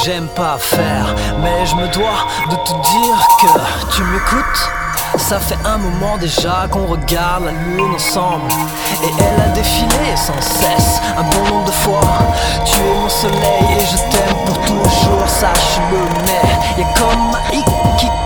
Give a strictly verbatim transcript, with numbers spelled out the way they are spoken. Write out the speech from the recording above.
j'aime pas faire, mais je me dois de te dire que tu m'écoutes. Ça fait un moment déjà qu'on regarde la lune ensemble, et elle a défilé sans cesse un bon nombre de fois. Tu es mon soleil et je t'aime pour toujours, sache-le, mais y'a comme Maïk qui